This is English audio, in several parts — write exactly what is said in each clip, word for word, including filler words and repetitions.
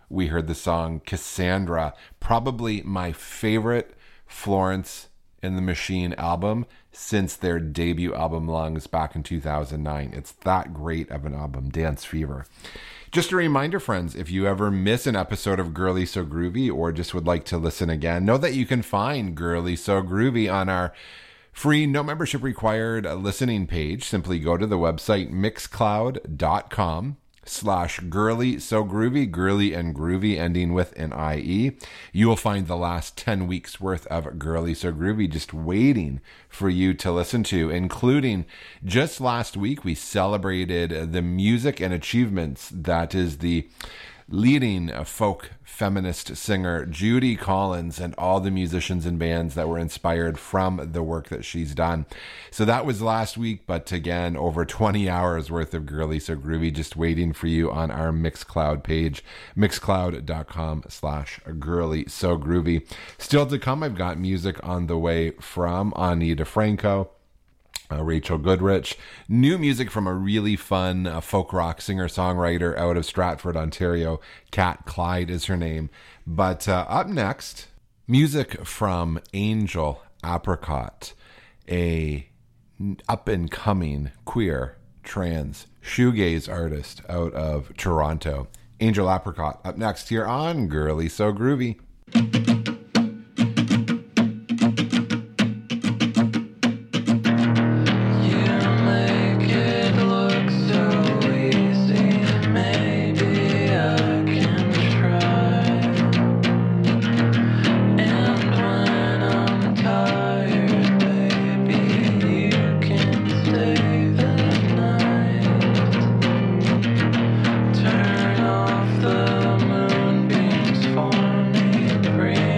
we heard the song Cassandra, probably my favorite Florence and the Machine album since their debut album Lungs back in two thousand nine. It's that great of an album, Dance Fever. Just a reminder, friends, if you ever miss an episode of Girly So Groovy or just would like to listen again, know that you can find Girly So Groovy on our free, no membership required listening page. Simply go to the website mixcloud.com slash girly so groovy, girly and groovy ending with an I E. You will find the last ten weeks worth of Girly So Groovy just waiting for you to listen to, including just last week we celebrated the music and achievements that is the leading folk feminist singer Judy Collins and all the musicians and bands that were inspired from the work that she's done. So that was last week, but again, over twenty hours worth of Girly So Groovy just waiting for you on our Mixcloud page, mixcloud.com slash girly so groovy. Still to come, I've got music on the way from Ani DeFranco, Uh, Rachel Goodrich, new music from a really fun uh, folk rock singer-songwriter out of Stratford, Ontario. Kat Clyde is her name. But uh, up next, music from Angel Apricot, a up-and-coming queer trans shoegaze artist out of Toronto. Angel Apricot up next here on Girly So Groovy. Turn off the moonbeams for me, breathe.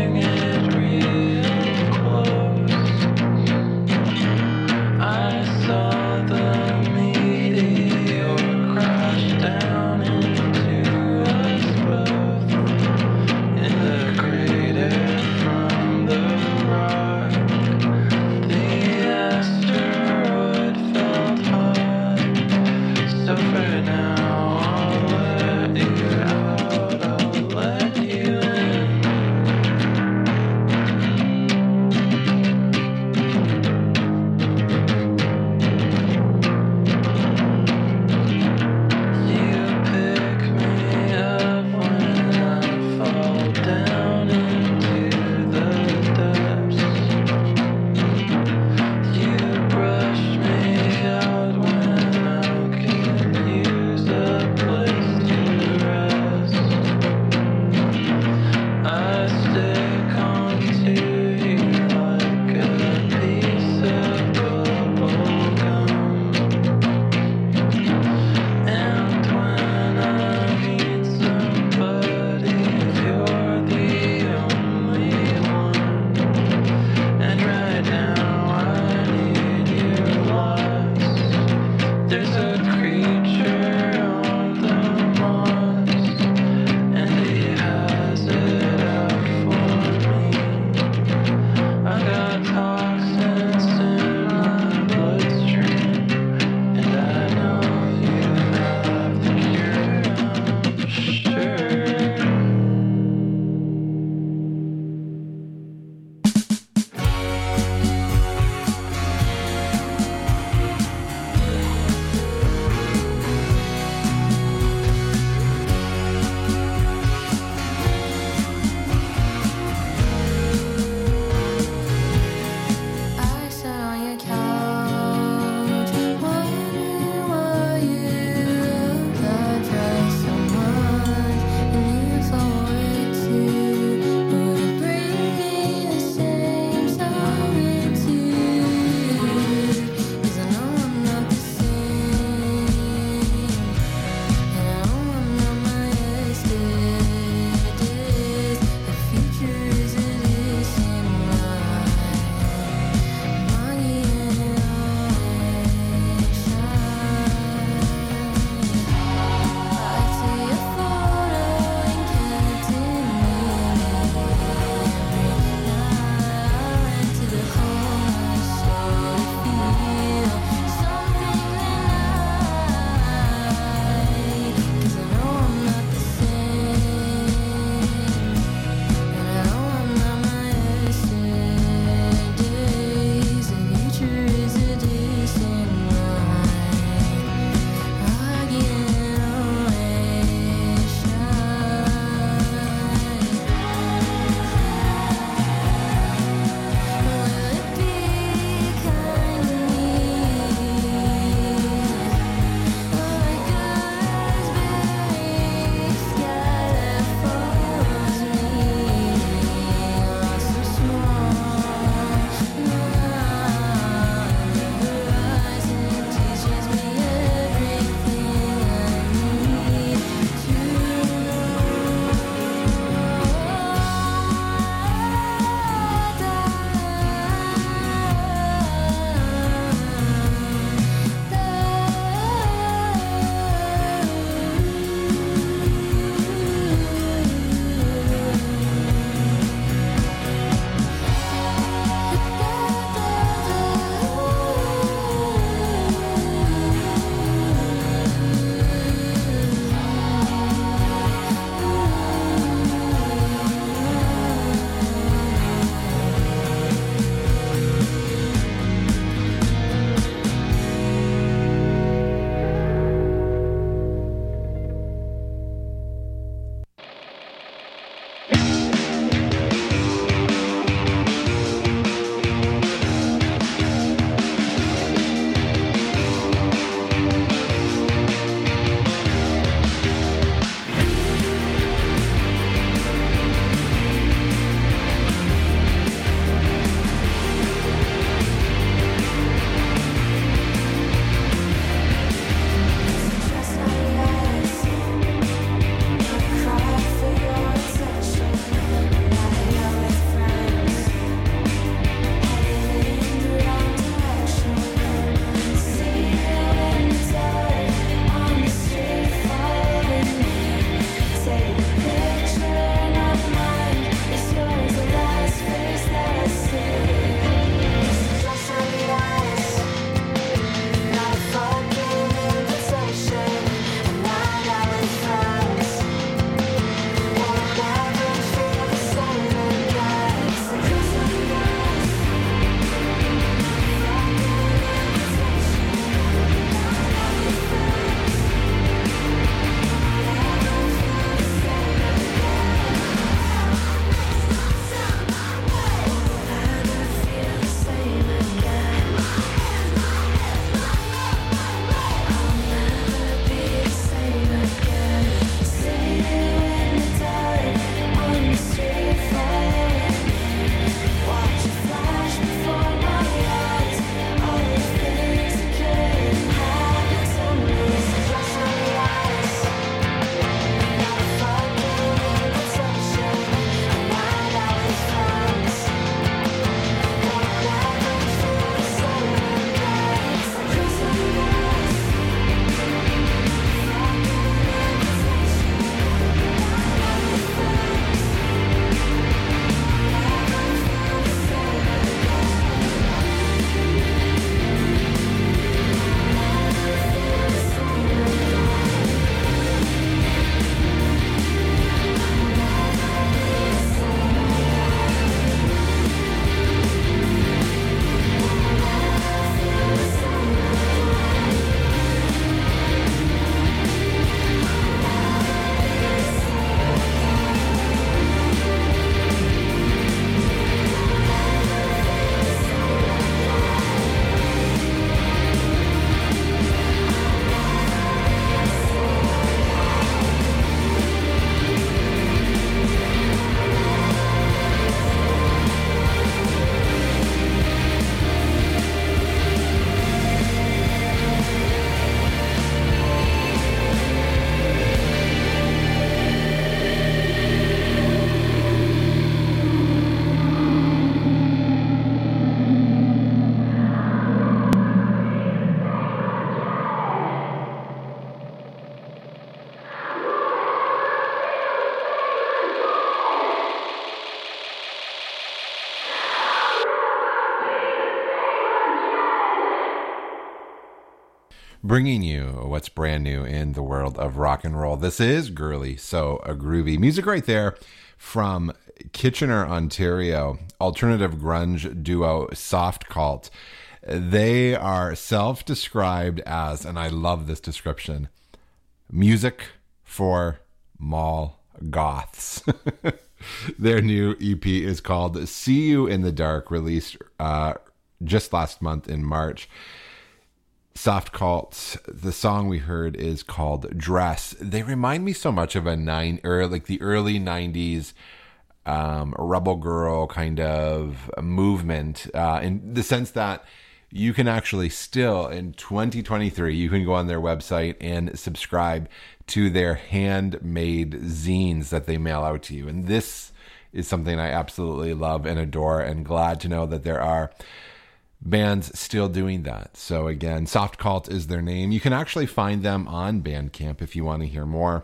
bringing you what's brand new in the world of rock and roll. This is Girly, So a Groovy. Music right there from Kitchener, Ontario, alternative grunge duo Soft Cult. They are self-described as, and I love this description, music for mall goths. Their new E P is called See You in the Dark, released uh, just last month in March. Soft Cult, the song we heard is called Dress. They remind me so much of a nine or like the early nineties um, rebel girl kind of movement, uh, in the sense that you can actually still in twenty twenty-three, you can go on their website and subscribe to their handmade zines that they mail out to you. And this is something I absolutely love and adore, and glad to know that there are bands still doing that. So again, Soft Cult is their name. You can actually find them on Bandcamp if you want to hear more.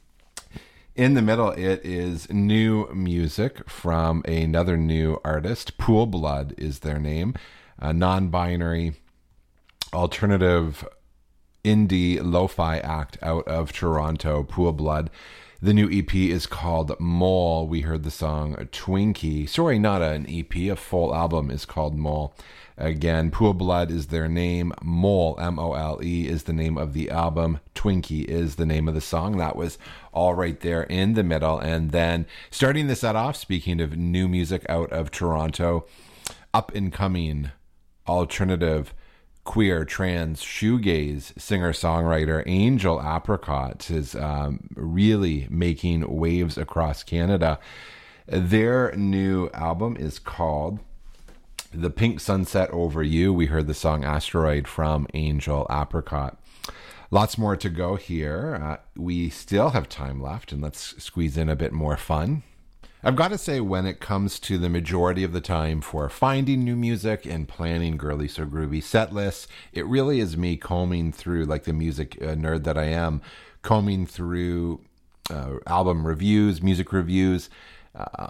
In the middle, it is new music from another new artist. Pool Blood is their name. A non-binary alternative indie lo-fi act out of Toronto, Pool Blood. The new E P is called Mole. We heard the song Twinkie. Sorry, not an E P. A full album is called Mole. Again, Pool Blood is their name. Mole, M O L E, is the name of the album. Twinkie is the name of the song. That was all right there in the middle. And then starting the set off, speaking of new music out of Toronto, up-and-coming alternative queer trans shoegaze singer-songwriter Angel Apricot is um, really making waves across Canada. Their new album is called The Pink Sunset Over You. We heard the song Asteroid from Angel Apricot. Lots more to go here. Uh, we still have time left, and let's squeeze in a bit more fun. I've got to say, when it comes to the majority of the time for finding new music and planning Girly So Groovy set lists, it really is me combing through, like the music uh, nerd that I am, combing through uh, album reviews, music reviews, uh,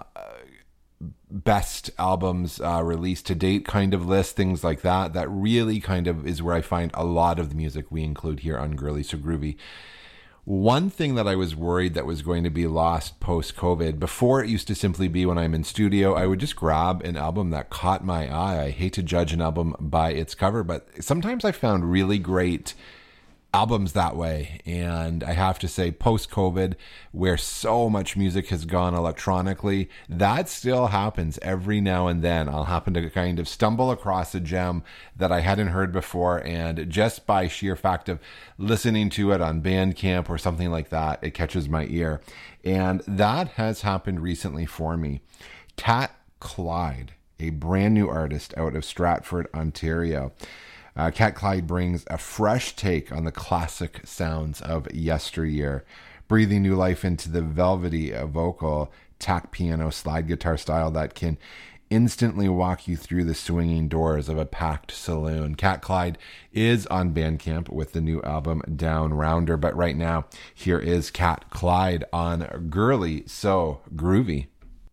best albums uh, released to date kind of list, things like that. That really kind of is where I find a lot of the music we include here on Girly So Groovy. One thing that I was worried that was going to be lost post-COVID, before it used to simply be when I'm in studio, I would just grab an album that caught my eye. I hate to judge an album by its cover, but sometimes I found really great albums that way. And I have to say, post-COVID, where so much music has gone electronically, that still happens every now and then. I'll happen to kind of stumble across a gem that I hadn't heard before, and just by sheer fact of listening to it on Bandcamp or something like that, it catches my ear. And that has happened recently for me. Cat Clyde, a brand new artist out of Stratford, Ontario. Uh, Cat Clyde brings a fresh take on the classic sounds of yesteryear, breathing new life into the velvety vocal, tack piano, slide guitar style that can instantly walk you through the swinging doors of a packed saloon. Cat Clyde is on Bandcamp with the new album Down Rounder, but right now, here is Cat Clyde on Girly So Groovy.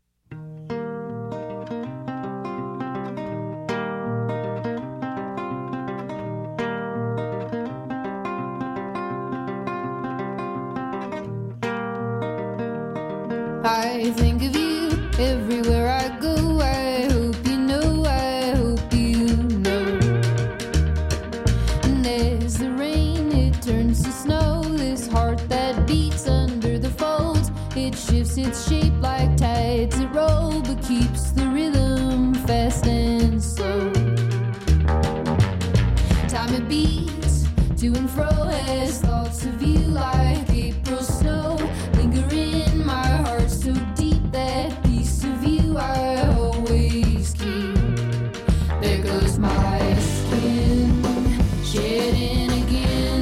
I think of you everywhere I go. I hope you know, I hope you know. And as the rain, it turns to snow. This heart that beats under the folds, it shifts its shape like tides that roll, but keeps the rhythm fast and slow. Time it beats to and fro as thoughts of you like April snow linger in my heart so deep, that piece of you I always keep. There goes my skin shedding again.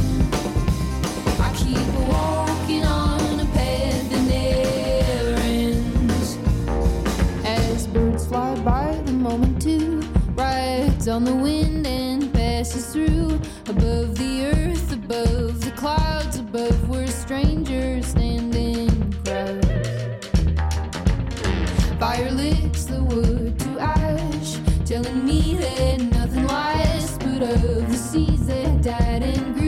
I keep walking on a path that never ends. As birds fly by, the moment too rides on the wind and passes through. Above the earth, above the clouds, above where strangers stand in crowds. Fire licks the wood to ash, telling me that nothing lasts but of the seeds that died and grew.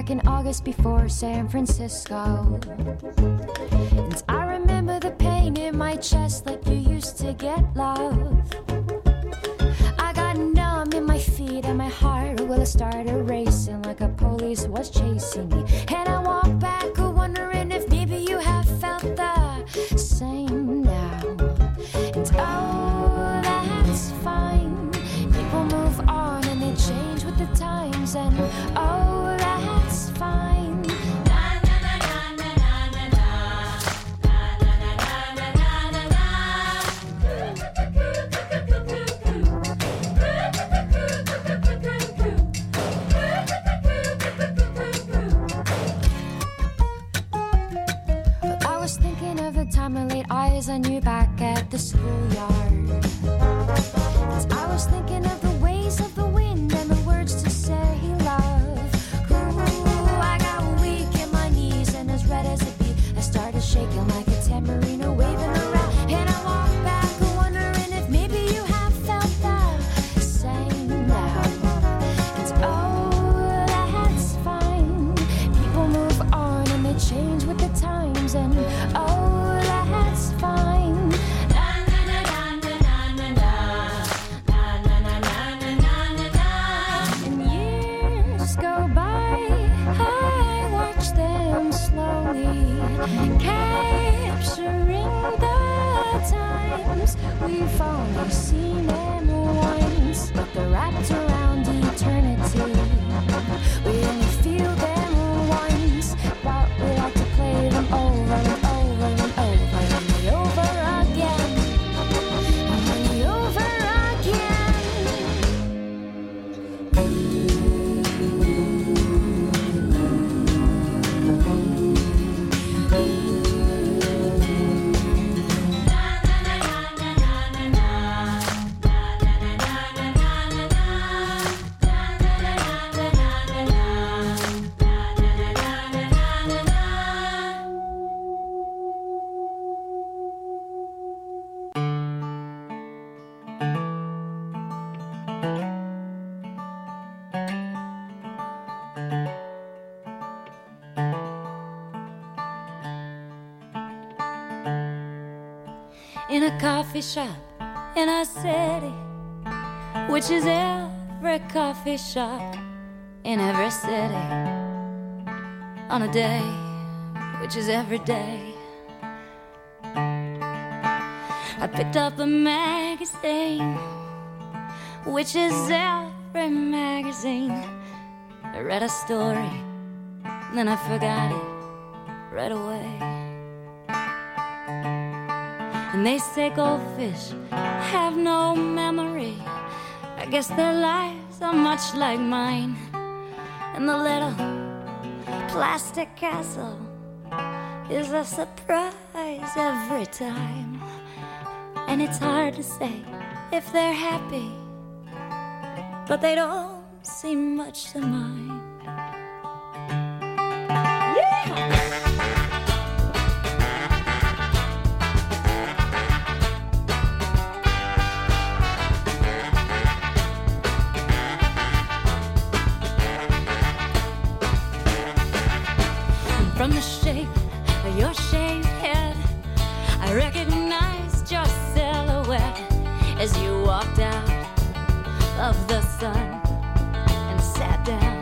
back in August before San Francisco. And I remember the pain in my chest like you used to get love. I got numb in my feet and my heart, well, it started racing like a police was chasing me. And I walked back wondering if maybe you have felt the same now. And oh, that's fine. People move on and they change with the times. And oh, that's fine. Time I laid eyes on you back at the schoolyard. 'Cause I was thinking of the ways of the wind and the words to say love. Ooh, I got weak in my knees and as red as a beet, I started shaking like a tambourine waving around. And I walked back wondering if maybe you have felt the same now. And oh, that's fine. People move on and they change with the times. And oh, that's fine. And years go by, I watch them slowly, capturing the times we've only seen them once, but they're wrapped around eternity. We only feel them once, but we like to play them over and over and over and over again, and over again. In a coffee shop in a city, which is every coffee shop in every city, on a day, which is every day. I picked up a magazine, which is every magazine. I read a story, then I forgot it right away. And they say goldfish have no memory. I guess their lives are much like mine. And the little plastic castle is a surprise every time. And it's hard to say if they're happy, but they don't seem much to mind. Yeah! From the shape of your shaved head, I recognized your silhouette as you walked out of the sun and sat down.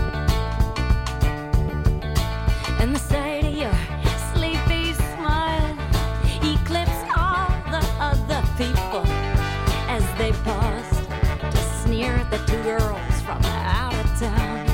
And the sight of your sleepy smile eclipsed all the other people as they paused to sneer at the two girls from out of town.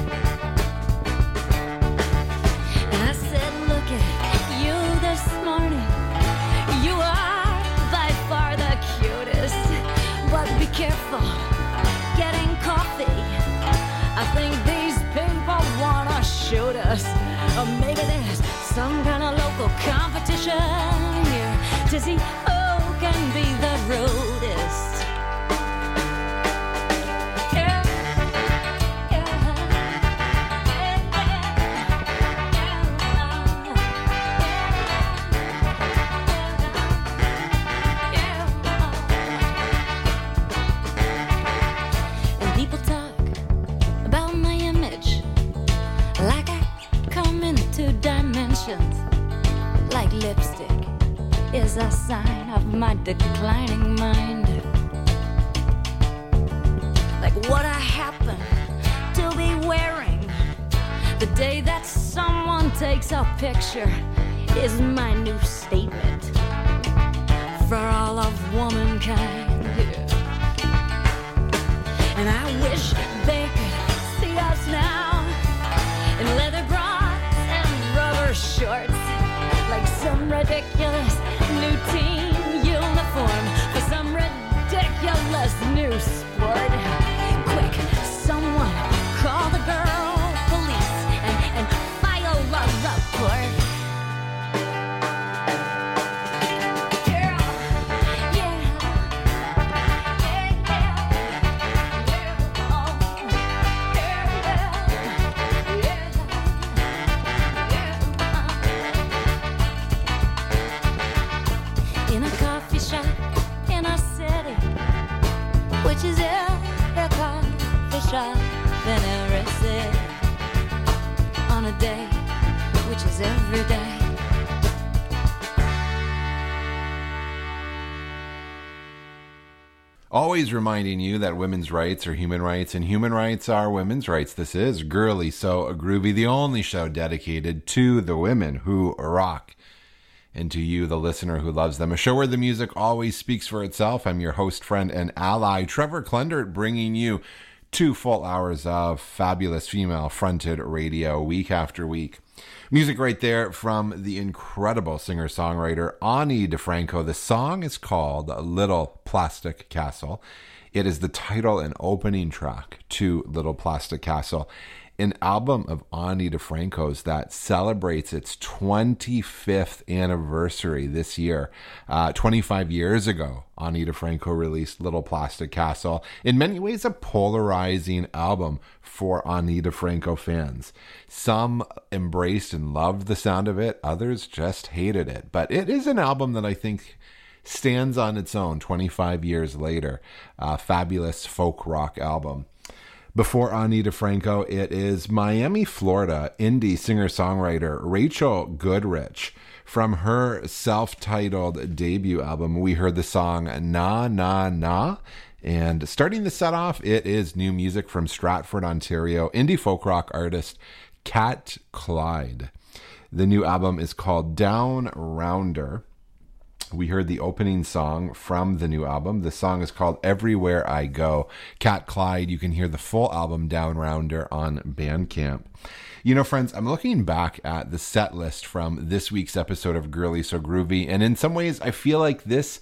Careful getting coffee. I think these people wanna shoot us. Or maybe there's some kind of local competition here to see who can be the rudest. Yeah. People talk about my image like I lipstick is a sign of my declining mind. Like what I happen to be wearing the day that someone takes a picture is my new statement for all of womankind. And I wish they could see us now in leather bras and rubber shorts, like some ridiculous new teen uniform for some ridiculous new sport. Quick, someone call the girl police and, and file a report. In every city on a day which is every day. Always reminding you that women's rights are human rights and human rights are women's rights. This is Girly So Groovy, the only show dedicated to the women who rock and to you, the listener who loves them. A show where the music always speaks for itself. I'm your host, friend, and ally, Trevor Klendert, bringing you two full hours of fabulous female-fronted radio week after week. Music right there from the incredible singer-songwriter Ani DiFranco. The song is called Little Plastic Castle. It is the title and opening track to Little Plastic Castle, an album of Ani DiFranco's that celebrates its twenty-fifth anniversary this year. Uh, twenty-five years ago, Ani DiFranco released Little Plastic Castle. In many ways, a polarizing album for Ani DiFranco fans. Some embraced and loved the sound of it. Others just hated it. But it is an album that I think stands on its own twenty-five years later. A fabulous folk rock album. Before Ani DiFranco, it is Miami, Florida indie singer-songwriter Rachel Goodrich. From her self-titled debut album, we heard the song Na Na Na. And starting the set off, it is new music from Stratford, Ontario, indie folk rock artist Cat Clyde. The new album is called Down Rounder. We heard the opening song from the new album. The song is called Everywhere I Go. Cat Clyde, you can hear the full album Down Rounder on Bandcamp. You know, friends, I'm looking back at the set list from this week's episode of Girly So Groovy, and in some ways, I feel like this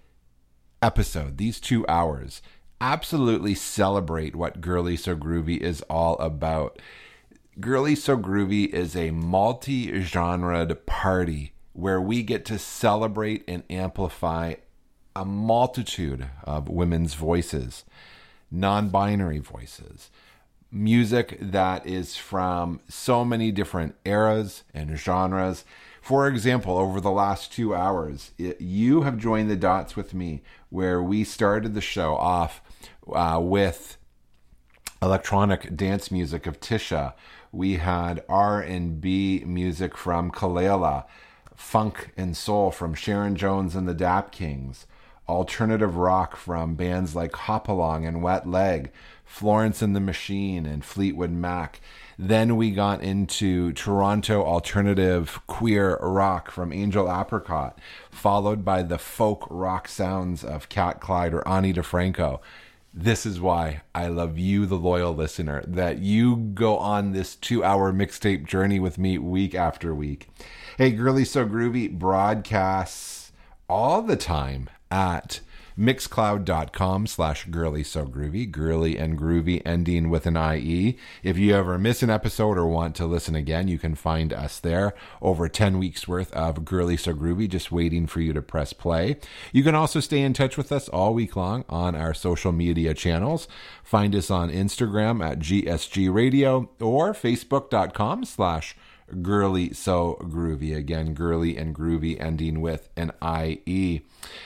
episode, these two hours, absolutely celebrate what Girly So Groovy is all about. Girly So Groovy is a multi-genred party where we get to celebrate and amplify a multitude of women's voices, non-binary voices, music that is from so many different eras and genres. For example, over the last two hours, it, you have joined the dots with me where we started the show off uh, with electronic dance music of Tisha. We had R and B music from Kalela, funk and soul from Sharon Jones and the Dap Kings, alternative rock from bands like Hopalong and Wet Leg, Florence and the Machine and Fleetwood Mac. Then we got into Toronto alternative queer rock from Angel Apricot, followed by the folk rock sounds of Cat Clyde or Ani DiFranco. This is why I love you, the loyal listener, that you go on this two-hour mixtape journey with me week after week. Hey, Girly So Groovy broadcasts all the time at mixcloud.com slash girly so groovy, girly and groovy ending with an I E. If you ever miss an episode or want to listen again, you can find us there. Over ten weeks worth of Girly So Groovy just waiting for you to press play. You can also stay in touch with us all week long on our social media channels. Find us on Instagram at G S G Radio or facebook.com slash Girly So Groovy. Again, girly and groovy ending with an I E.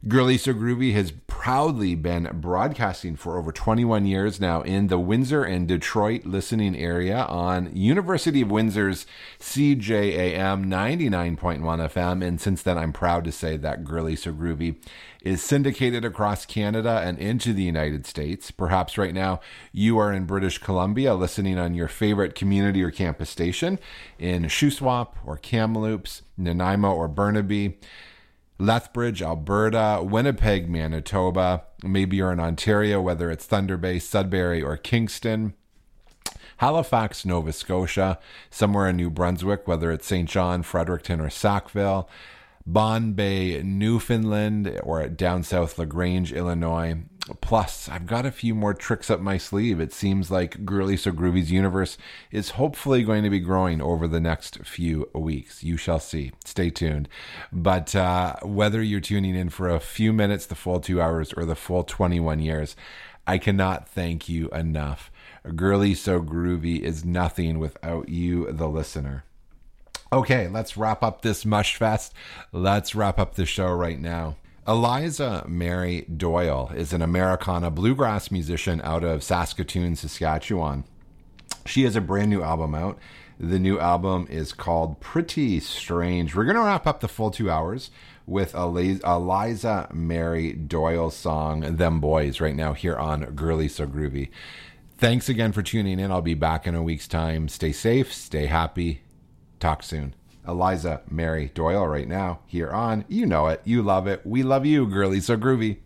Girly So Groovy has proudly been broadcasting for over twenty-one years now in the Windsor and Detroit listening area on University of Windsor's C J A M ninety-nine point one F M. And since then, I'm proud to say that Girly So Groovy is syndicated across Canada and into the United States. Perhaps right now you are in British Columbia listening on your favorite community or campus station in Shuswap or Kamloops, Nanaimo or Burnaby, Lethbridge, Alberta, Winnipeg, Manitoba. Maybe you're in Ontario, whether it's Thunder Bay, Sudbury, or Kingston. Halifax, Nova Scotia, somewhere in New Brunswick, whether it's Saint John, Fredericton, or Sackville. Bonne Bay, Newfoundland, or down south LaGrange, Illinois. Plus, I've got a few more tricks up my sleeve. It seems like Girly So Groovy's universe is hopefully going to be growing over the next few weeks. You shall see. Stay tuned. But uh, whether you're tuning in for a few minutes, the full two hours, or the full twenty-one years, I cannot thank you enough. Girly So Groovy is nothing without you, the listener. Okay, let's wrap up this mush fest. Let's wrap up the show right now. Eliza Mary Doyle is an Americana bluegrass musician out of Saskatoon, Saskatchewan. She has a brand new album out. The new album is called Pretty Strange. We're going to wrap up the full two hours with Eliza Mary Doyle's song, Them Boys, right now here on Girly So Groovy. Thanks again for tuning in. I'll be back in a week's time. Stay safe, stay happy. Talk soon. Eliza Mary Doyle right now here on, you know it, you love it, we love you, Girly So Groovy.